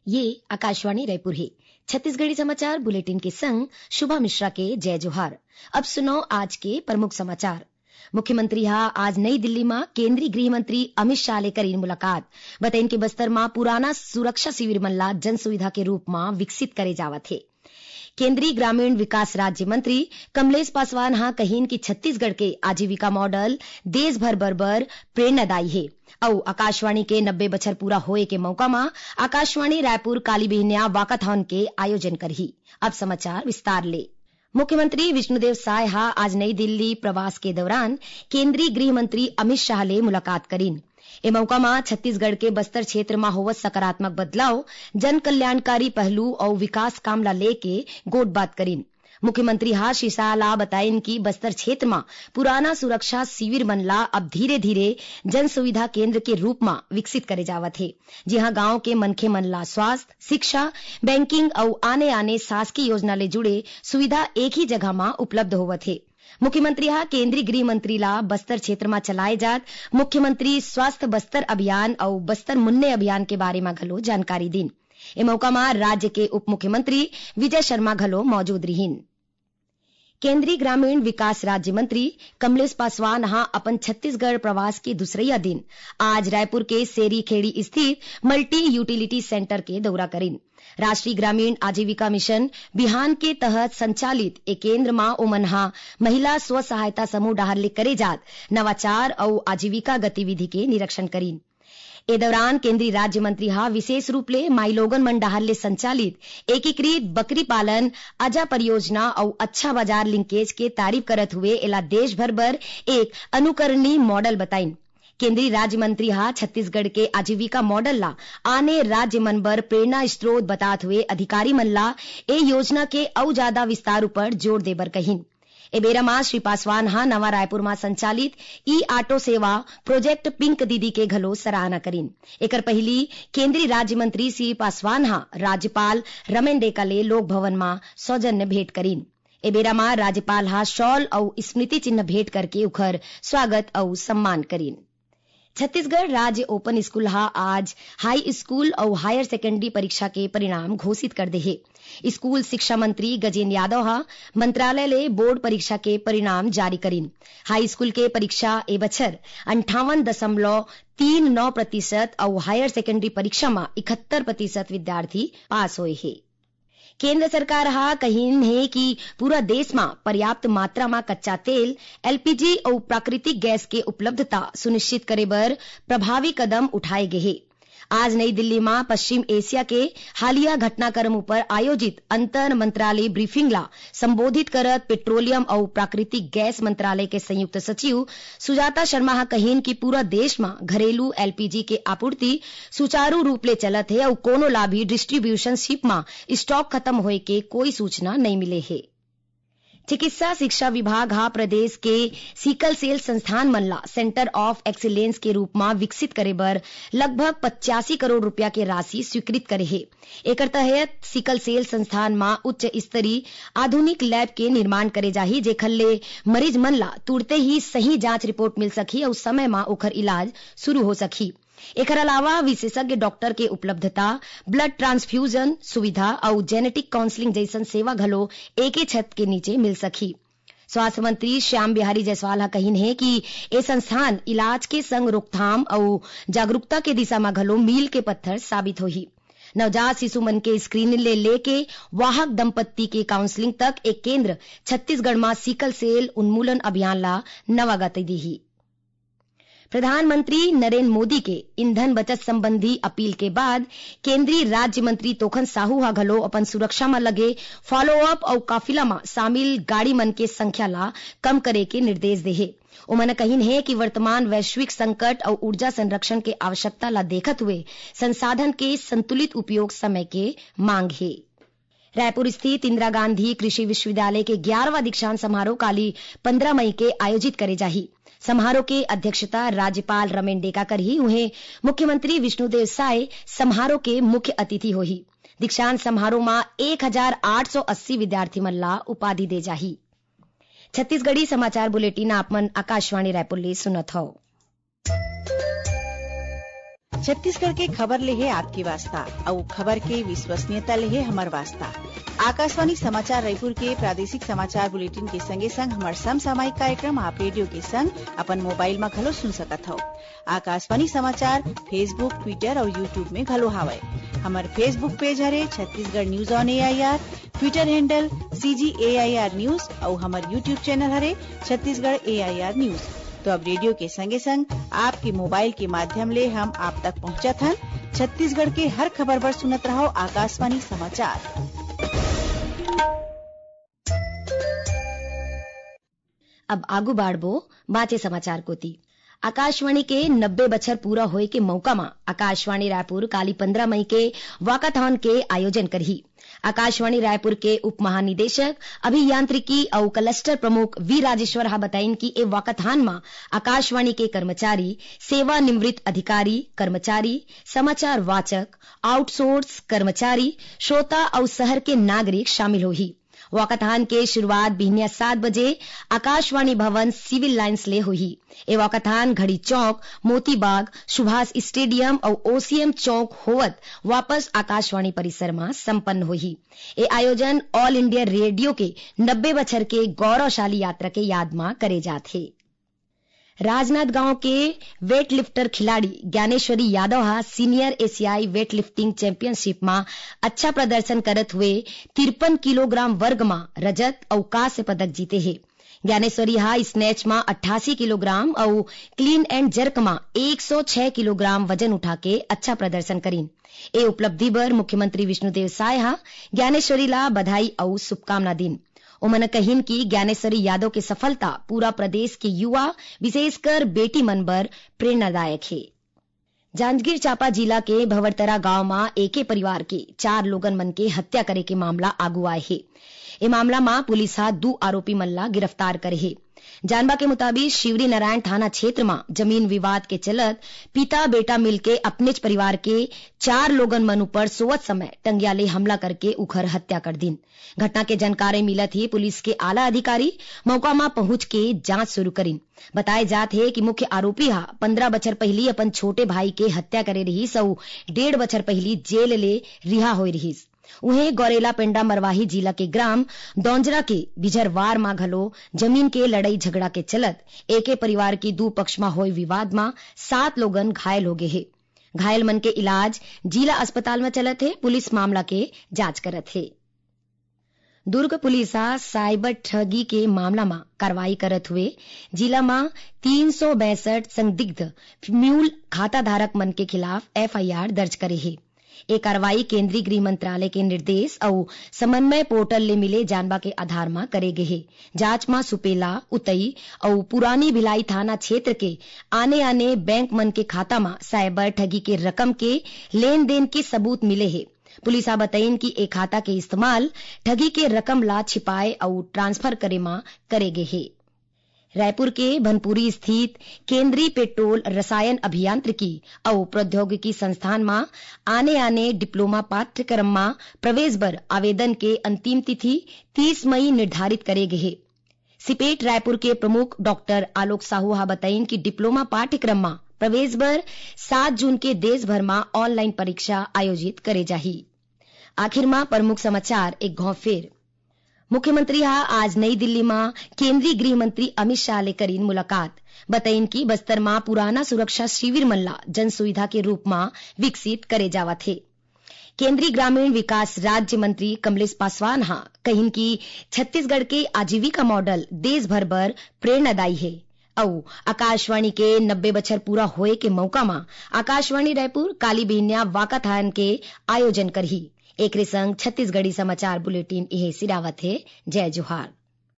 ये आकाशवाणी रायपुर है। छत्तीसगढ़ी समाचार बुलेटिन के संग शुभा मिश्रा के जय जोहार। अब सुनो आज के प्रमुख समाचार। मुख्यमंत्री आज नई दिल्ली में केंद्रीय गृह मंत्री अमित शाह ले करीन मुलाकात। बताइन के बस्तर में पुराना सुरक्षा शिविर मन ला जन सुविधा के रूप में विकसित करे जावत है। केंद्रीय ग्रामीण विकास राज्य मंत्री कमलेश पासवान कहीन की छत्तीसगढ़ के आजीविका मॉडल देश भर बरबर प्रेरणादायी है। और आकाशवाणी के 90 बछर पूरा होए के मौका में आकाशवाणी रायपुर काली बिहनिया वाकाथॉन के आयोजन करही। अब समाचार विस्तार ले। मुख्यमंत्री विष्णुदेव साय आज नई दिल्ली प्रवास के दौरान केंद्रीय गृह मंत्री अमित शाह ले मुलाकात करीन। ए मौका में छत्तीसगढ़ के बस्तर क्षेत्र में होवत सकारात्मक बदलाव, जन कल्याणकारी पहलू और विकास काम ला लेके गोटबात करीन। मुख्यमंत्री श्री शाह बताइन कि बस्तर क्षेत्र में पुराना सुरक्षा शिविर मन ला अब धीरे धीरे जन सुविधा केंद्र के रूप में विकसित करे जावत है, जहां गांव के मनखे मन ला स्वास्थ्य, शिक्षा, बैंकिंग और आने आने शासकीय योजना ले जुड़े सुविधा एक ही जगह में उपलब्ध होवत है। मुख्यमंत्री केंद्रीय गृह मंत्री ला बस्तर क्षेत्र में चलाए जात मुख्यमंत्री स्वास्थ्य बस्तर अभियान और बस्तर मुन्ने अभियान के बारे में घलो जानकारी दीन। ए मौका में राज्य के उप मुख्यमंत्री विजय शर्मा घलो मौजूद रहीन। केंद्रीय ग्रामीण विकास राज्य मंत्री कमलेश पासवान अपन छत्तीसगढ़ प्रवास के दूसरे दिन आज रायपुर के सेरी खेड़ी स्थित मल्टी यूटिलिटी सेंटर के दौरा करीन। राष्ट्रीय ग्रामीण आजीविका मिशन बिहान के तहत संचालित एक केंद्र में ओमन महिला स्व सहायता समूह डाहर ले करे जात नवाचार और आजीविका गतिविधि के निरीक्षण करीन। ए दौरान केंद्रीय राज्य मंत्री विशेष रूप ले माई लोगन मन डाहर ले संचालित एकीकृत बकरी पालन अजा परियोजना और अच्छा बाजार लिंकेज के तारीफ करत हुए एला देश भर बर एक अनुकरणीय मॉडल बताइन। केंद्रीय राज्य मंत्री छत्तीसगढ़ के आजीविका मॉडल ला आने राज्य मन बर प्रेरणा स्रोत बतात हुए अधिकारी मन ला ए योजना के और ज्यादा विस्तार ऊपर जोर देबर कहीन। ए बेरा में श्री पासवान नवा रायपुर में संचालित ई ऑटो सेवा प्रोजेक्ट पिंक दीदी के घलो सराहना करीन। एकर पहली केंद्रीय राज्य मंत्री श्री पासवान राज्यपाल रमेन डेका ले लोक भवन में सौजन्य भेंट करीन। ए बेरा में राज्यपाल शॉल और स्मृति चिन्ह भेंट करके उखर स्वागत और सम्मान करीन। छत्तीसगढ़ राज्य ओपन स्कूल आज हाई स्कूल और हायर सेकेंडरी परीक्षा के परिणाम घोषित कर दे है। स्कूल शिक्षा मंत्री गजेंद्र यादव मंत्रालय ले बोर्ड परीक्षा के परिणाम जारी करीन। हाई स्कूल के परीक्षा ए बछर 58.39% और हायर सेकेंडरी परीक्षा में 71% विद्यार्थी पास होए है। केंद्र सरकार कहीन है कि पूरा देश में पर्याप्त मात्रा में कच्चा तेल, एलपीजी और प्राकृतिक गैस के उपलब्धता सुनिश्चित करे बर प्रभावी कदम उठाए गए हैं। आज नई दिल्ली में पश्चिम एशिया के हालिया घटनाक्रम पर आयोजित अंतर मंत्रालय ब्रीफिंग ला संबोधित करत पेट्रोलियम और प्राकृतिक गैस मंत्रालय के संयुक्त सचिव सुजाता शर्मा कहीन कि पूरा देश में घरेलू एलपीजी के आपूर्ति सुचारू रूप ले चलत है और कोनो ला भी डिस्ट्रीब्यूशन शिप में स्टॉक खत्म होए के कोई सूचना नहीं मिले है। चिकित्सा शिक्षा विभाग प्रदेश के सिकल सेल संस्थान मन ला सेंटर ऑफ एक्सीलेंस के रूप में विकसित करे बर लगभग 85 करोड़ रुपया के राशि स्वीकृत करे है। एकर तहत सिकल सेल संस्थान में उच्च स्तरीय आधुनिक लैब के निर्माण करे जाही, जेखर ले मरीज मन ला तुरते ही सही जांच रिपोर्ट मिल सकी और समय में ओकर इलाज शुरू हो सकी। एकर अलावा विशेषज्ञ डॉक्टर के उपलब्धता, ब्लड ट्रांसफ्यूजन सुविधा और जेनेटिक काउंसलिंग जैसन सेवा घलो एक ही छत के नीचे मिल सकी। स्वास्थ्य मंत्री श्याम बिहारी जायसवाल कहीन है कि ये संस्थान इलाज के संग रोकथाम और जागरूकता के दिशा में घलो मील के पत्थर साबित होही। नवजात शिशु मन के स्क्रीनिंग ले लेके वाहक दंपत्ति के काउंसलिंग तक एक केंद्र छत्तीसगढ़ में सिकल सेल उन्मूलन अभियान ला नवा गति दी। प्रधानमंत्री नरेंद्र मोदी के ईंधन बचत संबंधी अपील के बाद केंद्रीय राज्य मंत्री तोखन साहू घलो अपन सुरक्षा में लगे फॉलो अप और काफिला में शामिल गाड़ी मन के संख्या ला कम करे के निर्देश दे है। उन्होंने कहीन है कि वर्तमान वैश्विक संकट और ऊर्जा संरक्षण के आवश्यकता ला देखत हुए संसाधन के संतुलित उपयोग समय के मांग है। रायपुर स्थित इंदिरा गांधी कृषि विश्वविद्यालय के 11वां दीक्षांत समारोह काली 15 मई के आयोजित करे जाही। समारोह के अध्यक्षता राज्यपाल रमेन डेका करही। उन्हें मुख्यमंत्री विष्णुदेव साय समारोह के मुख्य अतिथि होही। दीक्षांत समारोह में 1880 विद्यार्थी मन ला उपाधि दे जाही। छत्तीसगढ़ी समाचार बुलेटिन आपमन आकाशवाणी रायपुर ले सुनत हो। छत्तीसगढ़ के खबर ले है आपकी वास्ता और खबर के विश्वसनीयता ले है हमार वास्ता। आकाशवाणी समाचार रायपुर के प्रादेशिक समाचार बुलेटिन के संगे संग हमार समसामयिक कार्यक्रम आप रेडियो के संग अपन मोबाइल में घलो सुन सकत हो। आकाशवाणी समाचार फेसबुक, ट्विटर और यूट्यूब में घलो हावय। हमार फेसबुक पेज हरे Chhattisgarh news on AIR, Twitter handle CGAIR news और हमार यूट्यूब चैनल हरे छत्तीसगढ़ AIR न्यूज। तो अब रेडियो के संगे संग आपके मोबाइल के माध्यम ले हम आप तक पहुंचत हन। छत्तीसगढ़ के हर खबर पर सुनत रहो आकाशवाणी समाचार। अब आगू बाढ़बो बाचे समाचार कोती। आकाशवाणी के 90 बछर पूरा होए के मौका में आकाशवाणी रायपुर काली 15 मई के वाकाथॉन के आयोजन करही। आकाशवाणी रायपुर के उप महानिदेशक अभियांत्रिकी और क्लस्टर प्रमुख वी राजेश्वर हा बताइन कि ए वाकाथॉन में आकाशवाणी के कर्मचारी, सेवानिवृत्त अधिकारी, कर्मचारी, समाचार वाचक, आउटसोर्स कर्मचारी, श्रोता और शहर के नागरिक शामिल होही। वाकाथॉन के शुरुआत बिहनिया 7 बजे आकाशवाणी भवन सिविल लाइन्स ले होही। ए वाकाथॉन घड़ी चौक, मोतीबाग, सुभाष स्टेडियम और OCM चौक होवत वापस आकाशवाणी परिसर में संपन्न होही। ए आयोजन ऑल इंडिया रेडियो के 90 बछर के गौरवशाली यात्रा के याद में करे जाथे। राजनांदगांव के वेट लिफ्टर खिलाड़ी ज्ञानेश्वरी यादव हा सीनियर एशियाई वेट लिफ्टिंग चैंपियनशिप में अच्छा प्रदर्शन करत हुए 53 किलोग्राम वर्ग में रजत और कांस्य पदक जीते है। ज्ञानेश्वरी हा स्नैच में 88 किलोग्राम और क्लीन एंड जर्क में 106 किलोग्राम वजन उठा के अच्छा प्रदर्शन करीन। ए उपलब्धि पर मुख्यमंत्री विष्णुदेव साय हा ज्ञानेश्वरी ला बधाई और शुभकामना दिन। उन्होंने कहिन कि ज्ञानेश्वरी यादव की सफलता पूरा प्रदेश के युवा विशेषकर बेटी मन पर प्रेरणादायक है। जांजगीर चांपा जिला के भवरतरा गांव में एके परिवार के 4 लोगन मन के हत्या करे के मामला आगू आए है। ए मामला में पुलिस हा 2 आरोपी मन ला गिरफ्तार करे है। जानबा के मुताबिक शिवरी नारायण थाना क्षेत्र में जमीन विवाद के चलत पिता बेटा मिलके अपने परिवार के 4 लोगन मन ऊपर सोवत समय टंगियाले हमला करके उखर हत्या कर दिन। घटना के जानकारी मिलत ही पुलिस के आला अधिकारी मौका में पहुंच के जांच शुरू करीन। बताए जात है कि मुख्य आरोपी हा 15 बछर पहली अपन छोटे भाई के हत्या करे रहीस और 1.5 बछर पहली जेल ले रिहा होई रहीस। उन्हें गौरेला पेंडा मरवाही जिला के ग्राम दौंजरा के बिझरवार मां घलो जमीन के लड़ाई झगड़ा के चलत एके परिवार की 2 पक्ष में होए विवाद में 7 लोगन घायल हो गए है। घायल मन के इलाज जिला अस्पताल में चलत है। पुलिस मामला के जांच करत है। दुर्ग पुलिस साइबर ठगी के मामला में कार्रवाई करत हुए जिला में 362 संदिग्ध म्यूल खाता धारक मन के खिलाफ FIR दर्ज करे है। एक कार्रवाई केंद्रीय गृह मंत्रालय के निर्देश और समन्वय पोर्टल ले मिले जानबा के आधार में करे गए है। जांच में सुपेला, उतई और पुरानी भिलाई थाना क्षेत्र के आने बैंक मन के खाता में साइबर ठगी के रकम के लेन देन के सबूत मिले है। पुलिस बताइन कि एक खाता के इस्तेमाल ठगी के रकम ला छिपाए और ट्रांसफर करे में करे गए है। रायपुर के भनपुरी स्थित केंद्रीय पेट्रोल रसायन अभियांत्रिकी और प्रौद्योगिकी संस्थान में आने डिप्लोमा पाठ्यक्रम में प्रवेश पर आवेदन के अंतिम तिथि 30 मई निर्धारित करे गए है। सिपेट रायपुर के प्रमुख डॉक्टर आलोक साहू हा बताइन कि डिप्लोमा पाठ्यक्रम में प्रवेश पर 7 जून के देश भर में ऑनलाइन परीक्षा आयोजित करे जाही। आखिर में प्रमुख समाचार एक घाव फेर। मुख्यमंत्री हा आज नई दिल्ली में केंद्रीय गृह मंत्री अमित शाह ले करीन मुलाकात। बताइन कि बस्तर में पुराना सुरक्षा शिविर मल्ला जन सुविधा के रूप में विकसित करे जावत है। केंद्रीय ग्रामीण विकास राज्य मंत्री कमलेश पासवान हा कहिन कि छत्तीसगढ़ के आजीविका मॉडल देश भर पर प्रेरणादायी है और आकाशवाणी के 90 बछर पूरा होए के मौका में आकाशवाणी रायपुर काली बिहनिया वाकाथॉन के आयोजन करही। एक संग छत्तीसगढ़ी समाचार बुलेटिन यह सिरावत है। जय जोहार।